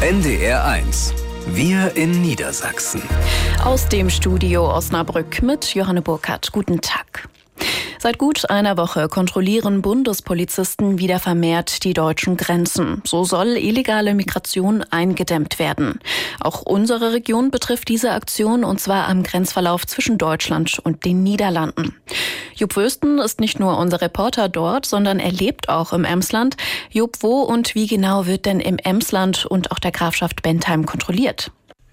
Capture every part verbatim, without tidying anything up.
N D R eins. Wir in Niedersachsen. Aus dem Studio Osnabrück mit Johanne Burkhardt. Guten Tag. Seit gut einer Woche kontrollieren Bundespolizisten wieder vermehrt die deutschen Grenzen. So soll illegale Migration eingedämmt werden. Auch unsere Region betrifft diese Aktion, und zwar am Grenzverlauf zwischen Deutschland und den Niederlanden. Jupp Wösten ist nicht nur unser Reporter dort, sondern er lebt auch im Emsland. Jupp, wo und wie genau wird denn im Emsland und auch der Grafschaft Bentheim kontrolliert?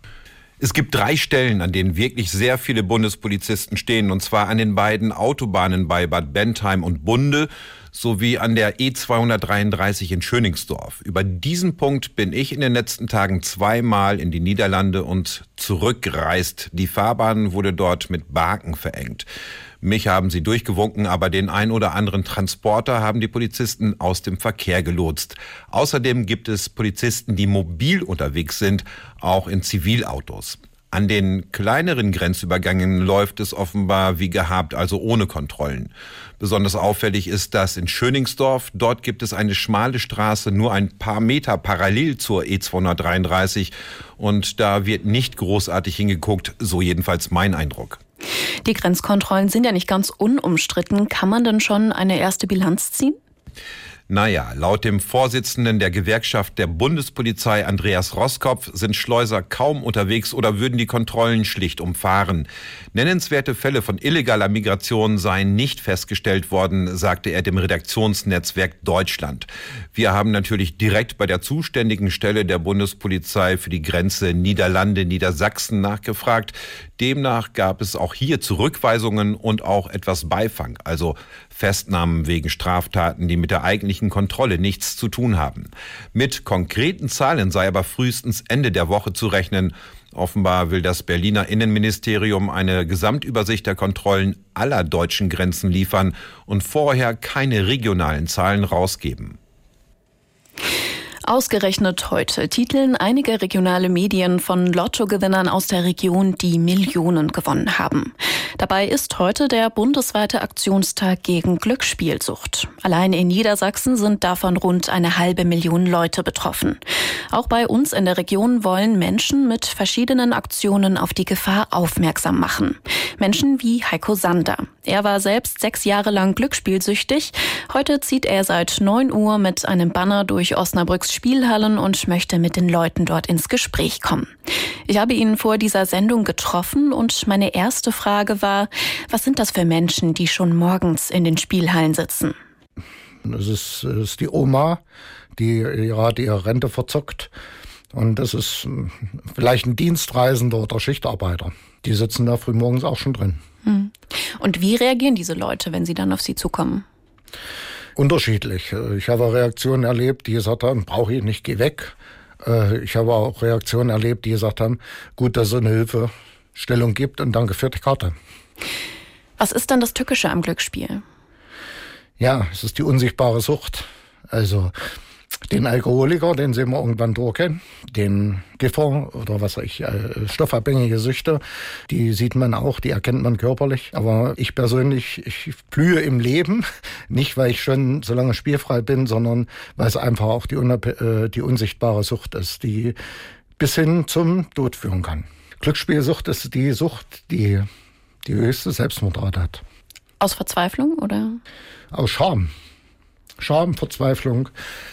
Es gibt drei Stellen, an denen wirklich sehr viele Bundespolizisten stehen, und zwar an den beiden Autobahnen bei Bad Bentheim und Bunde sowie an der E zweihundertdreiunddreißig in Schönigsdorf. Über diesen Punkt bin ich in den letzten Tagen zweimal in die Niederlande und zurückgereist. Die Fahrbahn wurde dort mit Baken verengt. Mich haben sie durchgewunken, aber den ein oder anderen Transporter haben die Polizisten aus dem Verkehr gelotst. Außerdem gibt es Polizisten, die mobil unterwegs sind, auch in Zivilautos. An den kleineren Grenzübergängen läuft es offenbar wie gehabt, also ohne Kontrollen. Besonders auffällig ist das in Schönigsdorf. Dort gibt es eine schmale Straße, nur ein paar Meter parallel zur E zweihundertdreiunddreißig. Und da wird nicht großartig hingeguckt, so jedenfalls mein Eindruck. Die Grenzkontrollen sind ja nicht ganz unumstritten. Kann man denn schon eine erste Bilanz ziehen? Naja, laut dem Vorsitzenden der Gewerkschaft der Bundespolizei, Andreas Roskopf, sind Schleuser kaum unterwegs oder würden die Kontrollen schlicht umfahren. Nennenswerte Fälle von illegaler Migration seien nicht festgestellt worden, sagte er dem Redaktionsnetzwerk Deutschland. Wir haben natürlich direkt bei der zuständigen Stelle der Bundespolizei für die Grenze Niederlande-Niedersachsen nachgefragt. Demnach gab es auch hier Zurückweisungen und auch etwas Beifang, also Festnahmen wegen Straftaten, die mit der eigentlichen Kontrolle nichts zu tun haben. Mit konkreten Zahlen sei aber frühestens Ende der Woche zu rechnen. Offenbar will das Berliner Innenministerium eine Gesamtübersicht der Kontrollen aller deutschen Grenzen liefern und vorher keine regionalen Zahlen rausgeben. Ausgerechnet heute titeln einige regionale Medien von Lottogewinnern aus der Region, die Millionen gewonnen haben. Dabei ist heute der bundesweite Aktionstag gegen Glücksspielsucht. Allein in Niedersachsen sind davon rund eine halbe Million Leute betroffen. Auch bei uns in der Region wollen Menschen mit verschiedenen Aktionen auf die Gefahr aufmerksam machen. Menschen wie Heiko Sander. Er war selbst sechs Jahre lang glücksspielsüchtig. Heute zieht er seit neun Uhr mit einem Banner durch Osnabrücks Spielhallen und möchte mit den Leuten dort ins Gespräch kommen. Ich habe ihn vor dieser Sendung getroffen und meine erste Frage war, was sind das für Menschen, die schon morgens in den Spielhallen sitzen? Das ist, das ist die Oma, die gerade ihre Rente verzockt. Und das ist vielleicht ein Dienstreisender oder Schichtarbeiter. Die sitzen da frühmorgens auch schon drin. Und wie reagieren diese Leute, wenn sie dann auf sie zukommen? Unterschiedlich. Ich habe Reaktionen erlebt, die gesagt haben, brauche ich nicht, geh weg. Ich habe auch Reaktionen erlebt, die gesagt haben, gut, dass es eine Hilfestellung gibt und danke für die Karte. Was ist dann das Tückische am Glücksspiel? Ja, es ist die unsichtbare Sucht. Also den Alkoholiker, den sehen wir irgendwann durchkennen, den Kiffer oder was weiß ich, stoffabhängige Süchte, die sieht man auch, die erkennt man körperlich. Aber ich persönlich, ich blühe im Leben, nicht weil ich schon so lange spielfrei bin, sondern weil es einfach auch die, unab- die unsichtbare Sucht ist, die bis hin zum Tod führen kann. Glücksspielsucht ist die Sucht, die die höchste Selbstmordrate hat. Aus Verzweiflung oder? Aus Scham. Scham, Verzweiflung.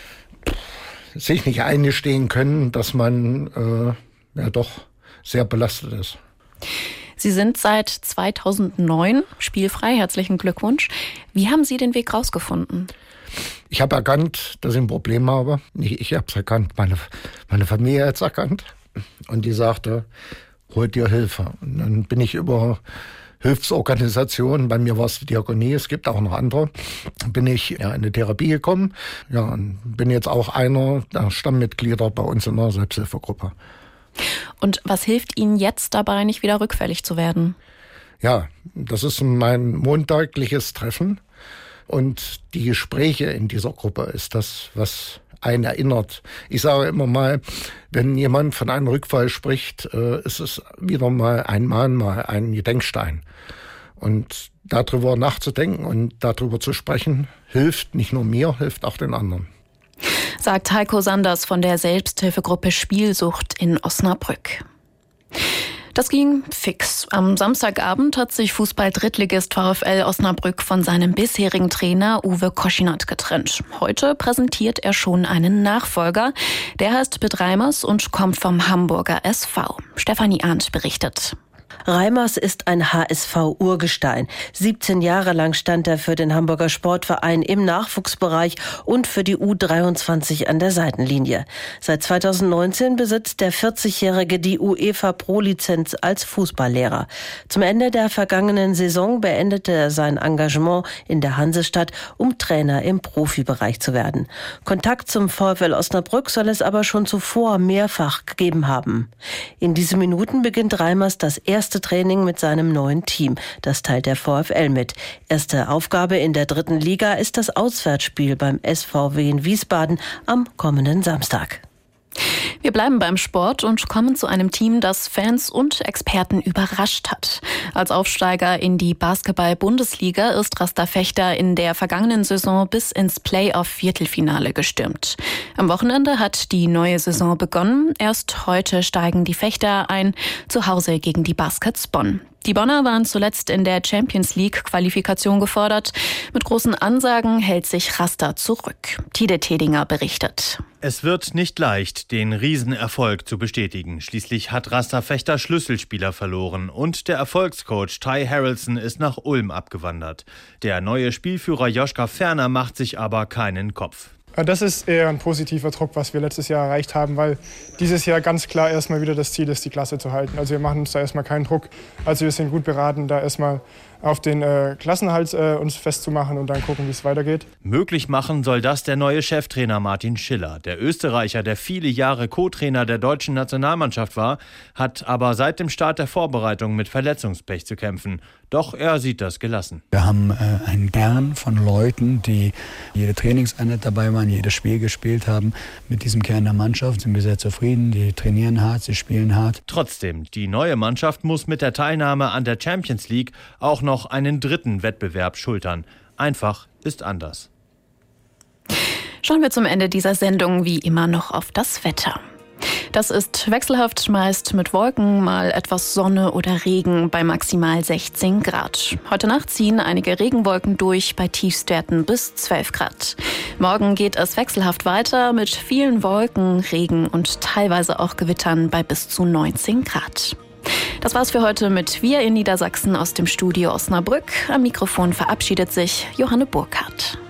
Sich nicht eingestehen können, dass man äh, ja doch sehr belastet ist. Sie sind seit zweitausendneun spielfrei. Herzlichen Glückwunsch. Wie haben Sie den Weg rausgefunden? Ich habe erkannt, dass ich ein Problem habe. Nicht ich habe es erkannt, meine, meine Familie hat es erkannt. Und die sagte, hol dir Hilfe. Und dann bin ich über Hilfsorganisationen, bei mir war es die Diakonie, es gibt auch noch andere, bin ich ja, in eine Therapie gekommen. Ja, und bin jetzt auch einer der Stammmitglieder bei uns in der Selbsthilfegruppe. Und was hilft Ihnen jetzt dabei, nicht wieder rückfällig zu werden? Ja, das ist mein montagliches Treffen und die Gespräche in dieser Gruppe ist das, was einen erinnert. Ich sage immer mal, wenn jemand von einem Rückfall spricht, äh, ist es wieder mal ein Mahnmal, ein Gedenkstein. Und darüber nachzudenken und darüber zu sprechen, hilft nicht nur mir, hilft auch den anderen. sagt Heiko Sanders von der Selbsthilfegruppe Spielsucht in Osnabrück. Das ging fix. Am Samstagabend hat sich Fußball-Drittligist VfL Osnabrück von seinem bisherigen Trainer Uwe Koschinat getrennt. Heute präsentiert er schon einen Nachfolger. Der heißt Bit Reimers und kommt vom Hamburger S V. Stefanie Arndt berichtet. Reimers ist ein H S V-Urgestein. siebzehn Jahre lang stand er für den Hamburger Sportverein im Nachwuchsbereich und für die U dreiundzwanzig an der Seitenlinie. Seit zweitausendneunzehn besitzt der vierzigjährige die UEFA Pro-Lizenz als Fußballlehrer. Zum Ende der vergangenen Saison beendete er sein Engagement in der Hansestadt, um Trainer im Profibereich zu werden. Kontakt zum VfL Osnabrück soll es aber schon zuvor mehrfach gegeben haben. In diesen Minuten beginnt Reimers das erste Training mit seinem neuen Team. Das teilt der VfL mit. Erste Aufgabe in der dritten Liga ist das Auswärtsspiel beim S V W in Wiesbaden am kommenden Samstag. Wir bleiben beim Sport und kommen zu einem Team, das Fans und Experten überrascht hat. Als Aufsteiger in die Basketball-Bundesliga ist Rasta Fechter in der vergangenen Saison bis ins Playoff-Viertelfinale gestürmt. Am Wochenende hat die neue Saison begonnen. Erst heute steigen die Fechter ein, zu Hause gegen die Baskets Bonn. Die Bonner waren zuletzt in der Champions-League-Qualifikation gefordert. Mit großen Ansagen hält sich Rasta zurück. Tide Tedinger berichtet. Es wird nicht leicht, den Riesenerfolg zu bestätigen. Schließlich hat Rasta Fechter Schlüsselspieler verloren und der Erfolgscoach Ty Harrelson ist nach Ulm abgewandert. Der neue Spielführer Joschka Ferner macht sich aber keinen Kopf. Das ist eher ein positiver Druck, was wir letztes Jahr erreicht haben, weil dieses Jahr ganz klar erstmal wieder das Ziel ist, die Klasse zu halten. Also wir machen uns da erstmal keinen Druck. Also wir sind gut beraten, da erstmal auf den äh, Klassenhalt äh, uns festzumachen und dann gucken, wie es weitergeht. Möglich machen soll das der neue Cheftrainer Martin Schiller. Der Österreicher, der viele Jahre Co-Trainer der deutschen Nationalmannschaft war, hat aber seit dem Start der Vorbereitung mit Verletzungspech zu kämpfen. Doch er sieht das gelassen. Wir haben äh, einen Kern von Leuten, die jede Trainingseinheit dabei waren, jedes Spiel gespielt haben. Mit diesem Kern der Mannschaft sind wir sehr zufrieden. Die trainieren hart, sie spielen hart. Trotzdem, die neue Mannschaft muss mit der Teilnahme an der Champions League auch noch noch einen dritten Wettbewerb schultern. Einfach ist anders. Schauen wir zum Ende dieser Sendung wie immer noch auf das Wetter. Das ist wechselhaft, meist mit Wolken, mal etwas Sonne oder Regen bei maximal sechzehn Grad. Heute Nacht ziehen einige Regenwolken durch bei Tiefstwerten bis zwölf Grad. Morgen geht es wechselhaft weiter mit vielen Wolken, Regen und teilweise auch Gewittern bei bis zu neunzehn Grad. Das war's für heute mit Wir in Niedersachsen aus dem Studio Osnabrück. Am Mikrofon verabschiedet sich Johanne Burkhardt.